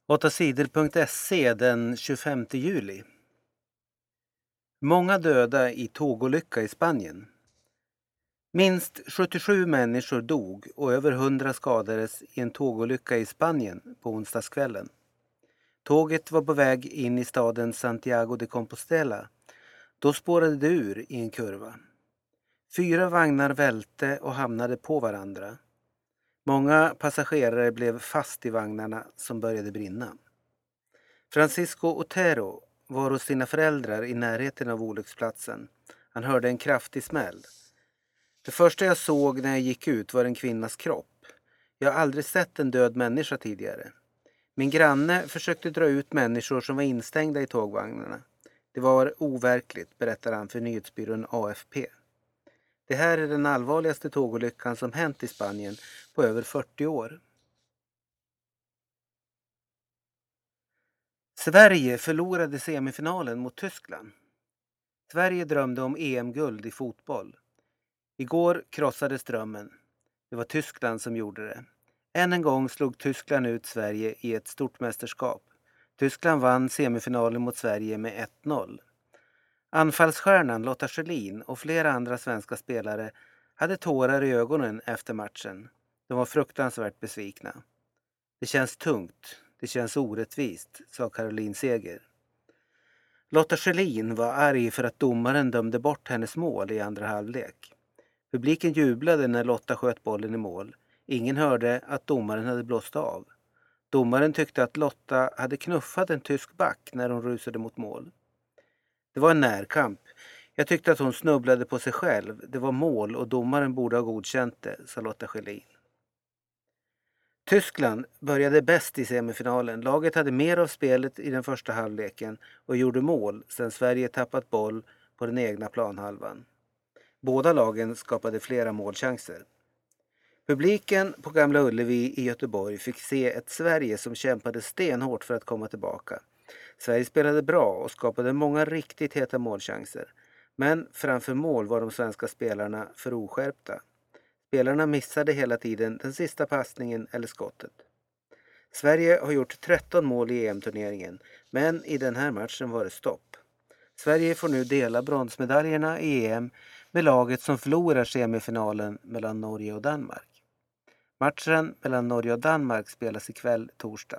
8sidor.se den 25 juli. Många döda i tågolycka i Spanien. Minst 77 människor dog och över 100 skadades i en tågolycka i Spanien på onsdagskvällen. Tåget var på väg in i staden Santiago de Compostela. Då spårade det ur i en kurva. 4 vagnar välte och hamnade på varandra. Många passagerare blev fast i vagnarna som började brinna. Francisco Otero var hos sina föräldrar i närheten av olycksplatsen. Han hörde en kraftig smäll. Det första jag såg när jag gick ut var en kvinnas kropp. Jag har aldrig sett en död människa tidigare. Min granne försökte dra ut människor som var instängda i tågvagnarna. Det var overkligt, berättar han för nyhetsbyrån AFP. Det här är den allvarligaste tågolyckan som hänt i Spanien på över 40 år. Sverige förlorade semifinalen mot Tyskland. Sverige drömde om EM-guld i fotboll. Igår krossades drömmen. Det var Tyskland som gjorde det. Än en gång slog Tyskland ut Sverige i ett stort mästerskap. Tyskland vann semifinalen mot Sverige med 1-0. Anfallsstjärnan Lotta Schelin och flera andra svenska spelare hade tårar i ögonen efter matchen. De var fruktansvärt besvikna. Det känns tungt. Det känns orättvist, sa Caroline Seger. Lotta Schelin var arg för att domaren dömde bort hennes mål i andra halvlek. Publiken jublade när Lotta sköt bollen i mål. Ingen hörde att domaren hade blåst av. Domaren tyckte att Lotta hade knuffat en tysk back när hon rusade mot mål. Det var en närkamp. Jag tyckte att hon snubblade på sig själv. Det var mål och domaren borde ha godkänt det, sa Lotta Schelin. Tyskland började bäst i semifinalen. Laget hade mer av spelet i den första halvleken och gjorde mål sedan Sverige tappat boll på den egna planhalvan. Båda lagen skapade flera målchanser. Publiken på Gamla Ullevi i Göteborg fick se ett Sverige som kämpade stenhårt för att komma tillbaka. Sverige spelade bra och skapade många riktigt heta målchanser. Men framför mål var de svenska spelarna för oskärpta. Spelarna missade hela tiden den sista passningen eller skottet. Sverige har gjort 13 mål i EM-turneringen, men i den här matchen var det stopp. Sverige får nu dela bronsmedaljerna i EM med laget som förlorar semifinalen mellan Norge och Danmark. Matchen mellan Norge och Danmark spelas ikväll torsdag.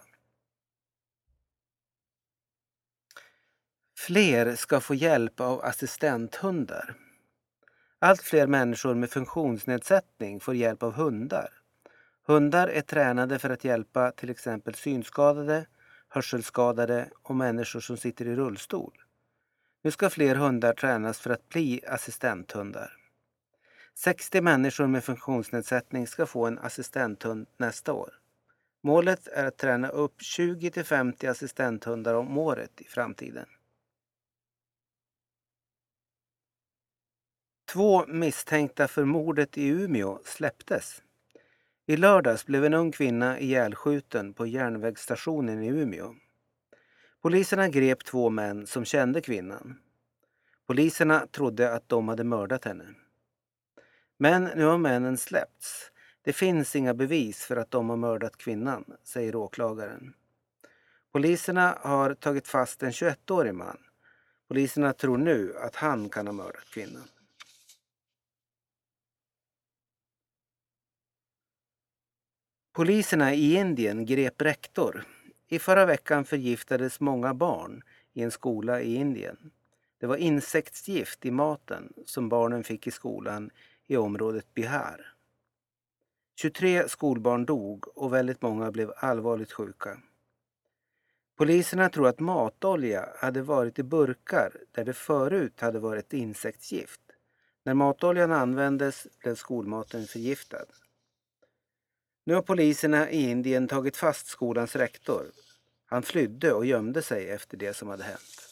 Fler ska få hjälp av assistenthundar. Allt fler människor med funktionsnedsättning får hjälp av hundar. Hundar är tränade för att hjälpa till exempel synskadade, hörselskadade och människor som sitter i rullstol. Nu ska fler hundar tränas för att bli assistenthundar. 60 människor med funktionsnedsättning ska få en assistenthund nästa år. Målet är att träna upp 20-50 assistenthundar om året i framtiden. 2 misstänkta för mordet i Umeå släpptes. I lördags blev en ung kvinna ihjälskjuten på järnvägsstationen i Umeå. Poliserna grep 2 män som kände kvinnan. Poliserna trodde att de hade mördat henne. Men nu har männen släppts. Det finns inga bevis för att de har mördat kvinnan, säger åklagaren. Poliserna har tagit fast en 21-årig man. Poliserna tror nu att han kan ha mördat kvinnan. Poliserna i Indien grep rektor. I förra veckan förgiftades många barn i en skola i Indien. Det var insektsgift i maten som barnen fick i skolan i området Bihar. 23 skolbarn dog och väldigt många blev allvarligt sjuka. Poliserna tror att matolja hade varit i burkar där det förut hade varit insektsgift. När matoljan användes blev skolmaten förgiftad. Nu har poliserna i Indien tagit fast skolans rektor. Han flydde och gömde sig efter det som hade hänt.